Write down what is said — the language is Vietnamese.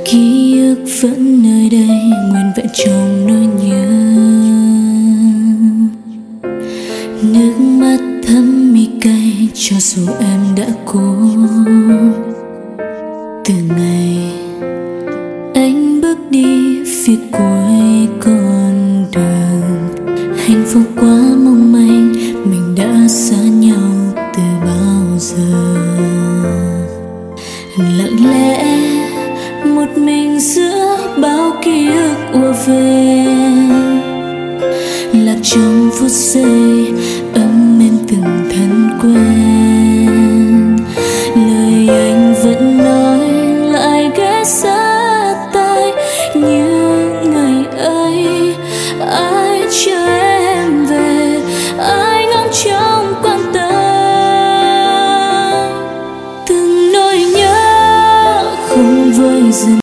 Ký ức vẫn nơi đây nguyên vẹn trong nỗi nhớ. Nước mắt thấm mi cay cho dù em đã cố. Từ ngày anh bước đi phía cuối con đường, hạnh phúc quá mong manh, mình đã xa nhau từ bao giờ. Lặng lẽ một mình giữa bao ký ức ùa về, lạc trong phút giây ấm êm từng thân quen.